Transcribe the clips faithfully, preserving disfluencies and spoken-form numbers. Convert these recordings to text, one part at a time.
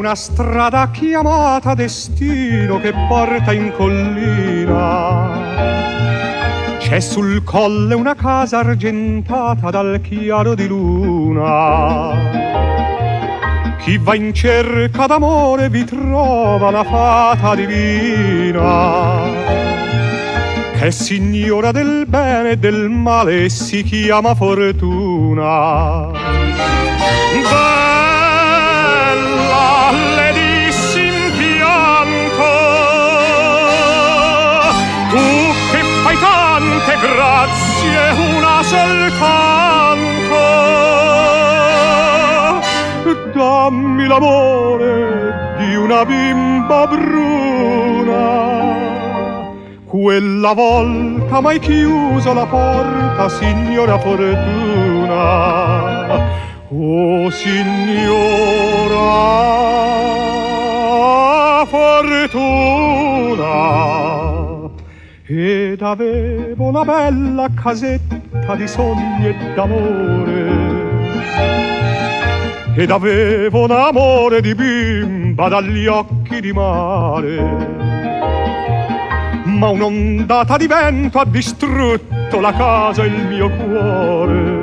una strada chiamata destino che porta in collina. C'è sul colle una casa argentata dal chiaro di luna. Chi va in cerca d'amore vi trova la fata divina, che è signora del bene e del male e si chiama Fortuna. Bella, le dissi in pianto, tu che fai tante grazie, una soltanto. Dammi l'amore di una bimba bruna. Quella volta m'hai chiuso la porta, signora Fortuna. Oh, signora Fortuna. Ed avevo una bella casetta di sogni e d'amore, ed avevo un amore di bimba dagli occhi di mare. Ma un'ondata di vento ha distrutto la casa e il mio cuore.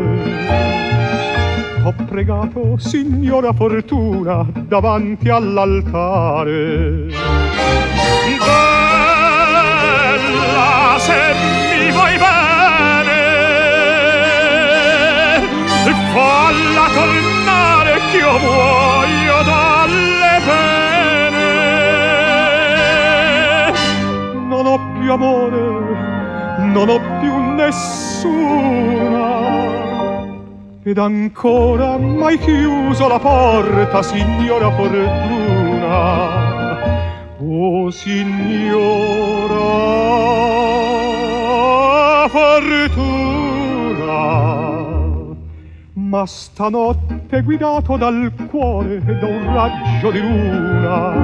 Ho pregato, signora Fortuna, davanti all'altare. Bella, se mi vuoi bene, falla tornare che io muoio dalle pene. Non ho più amore, non ho più nessuna, ed ancora m'hai chiuso la porta, signora Fortuna. Oh, signora Fortuna. Ma stanotte, guidato dal cuore e da un raggio di luna,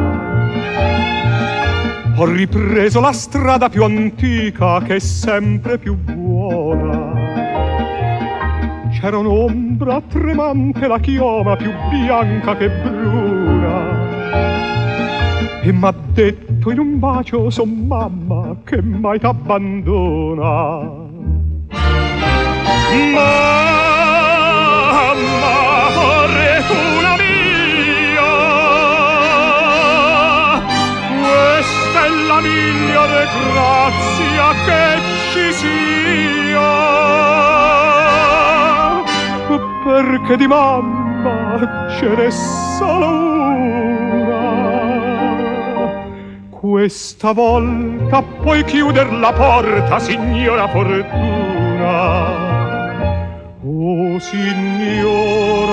ho ripreso la strada più antica che è sempre più buona. C'era un'ombra tremante, la chioma più bianca che bruna, e m'ha detto in un bacio: son mamma che mai t'abbandona. Ma Mamma Fortuna mia, questa è la migliore grazia che ci sia, perché di mamma ce n'è solo una. Questa volta puoi chiuder la porta, signora Fortuna. Oh, signor